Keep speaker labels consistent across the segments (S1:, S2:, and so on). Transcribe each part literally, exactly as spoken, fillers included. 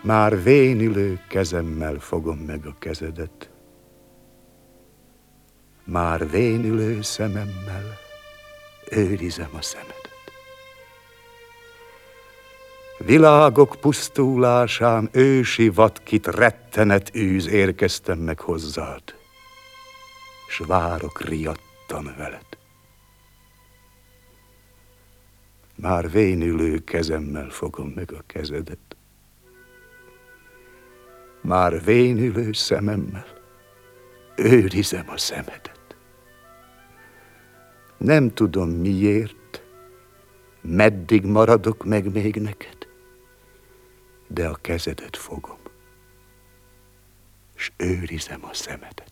S1: Már vénülő kezemmel fogom meg a kezedet, már vénülő szememmel őrizem a szemedet. Világok pusztulásán ősi vadkit rettenet űz érkeztem meg hozzád, s várok riadtan veled. Már vénülő kezemmel fogom meg a kezedet, már vénülő szememmel őrizem a szemedet. Nem tudom miért, meddig maradok meg még neked, de a kezedet fogom, s őrizem a szemedet.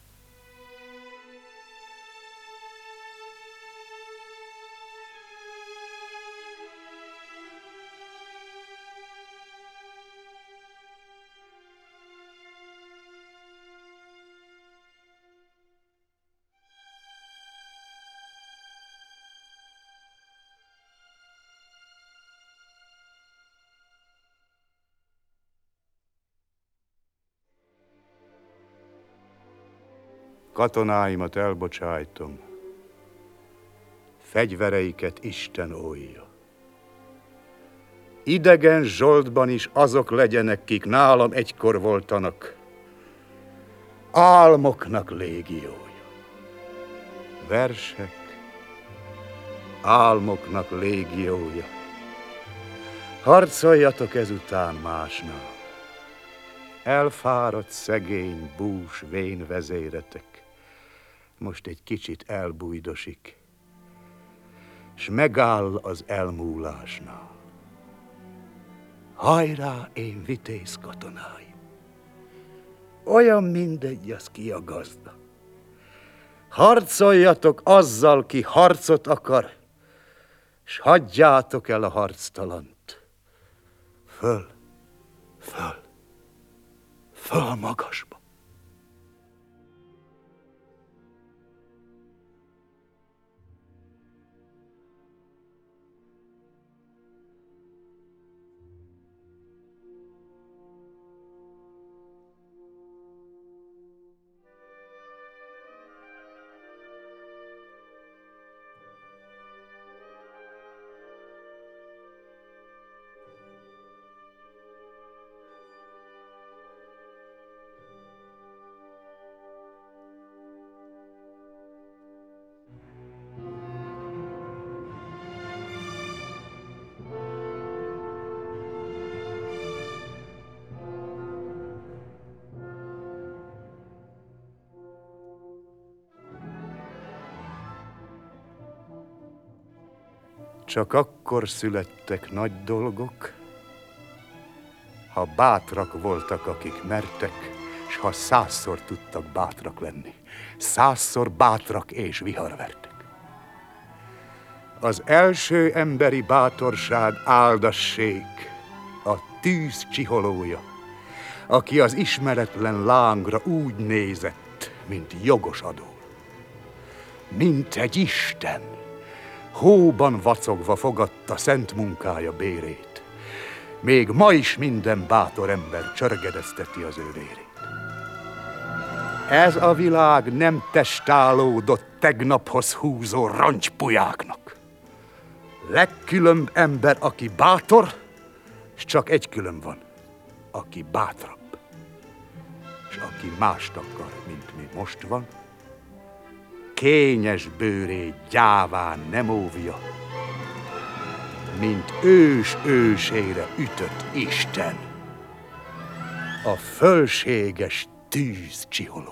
S1: Katonáimat elbocsájtom, fegyvereiket Isten óvja. Idegen zsoldban is azok legyenek, kik nálam egykor voltanak, álmoknak légiója. Versek, álmoknak légiója. Harcoljatok ezután másnál. Elfáradt szegény, bús, vén vezéretek most egy kicsit elbújdosik, s megáll az elmúlásnál. Hajrá, én vitéz katonáim! Olyan mindegy az, ki a gazda. Harcoljatok azzal, ki harcot akar, s hagyjátok el a harctalant. Föl, föl, föl magasba. Csak akkor születtek nagy dolgok, ha bátrak voltak, akik mertek, s ha százszor tudtak bátrak lenni. Százszor bátrak és viharvertek. Az első emberi bátorság áldassék, a tűz csiholója, aki az ismeretlen lángra úgy nézett, mint jogos adó. Mint egy isten, hóban vacogva fogadta szent munkája bérét. Még ma is minden bátor ember csörgedezteti az ő vérét. Ez a világ nem testálódott tegnaphoz húzó roncspulyáknak. Legkülönb ember, aki bátor, s csak egy külön van, aki bátrabb. És aki mást akar, mint mi most van, kényes bőrét gyáván nem óvja, mint ős ősére ütött Isten, a fölséges tűz csiholója.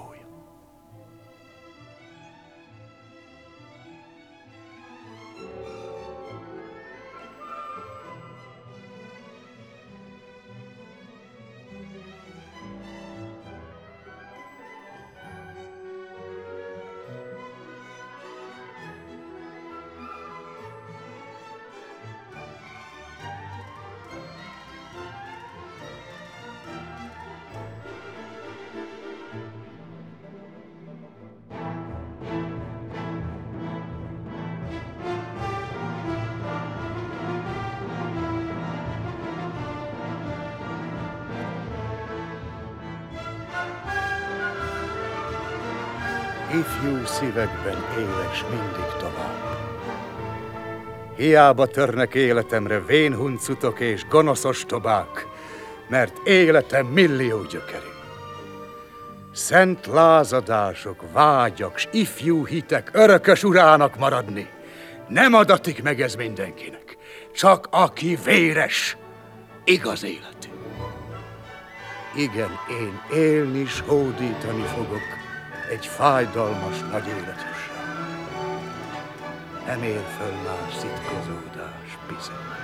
S1: ifjú szívekben éles mindig tovább. Hiába törnek életemre vénhuncutok és gonosz ostobák, mert életem millió gyökerű. Szent lázadások, vágyak, s ifjú hitek örökös urának maradni. Nem adatik meg ez mindenkinek, csak aki véres, igaz életű. Igen, én élni s hódítani fogok egy fájdalmas nagy élethossal. Nem ér föl már szitkozódás, bizony.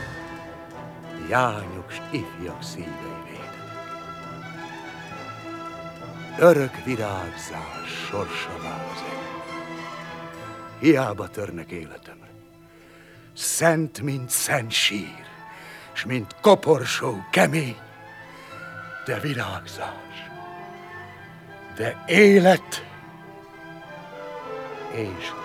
S1: Jányok s ifjak szívei védenek. Örök virágzás sorsa vázik. Hiába törnek életemre. Szent, mint szent sír, s mint koporsó kemény, de virágzás, de élet és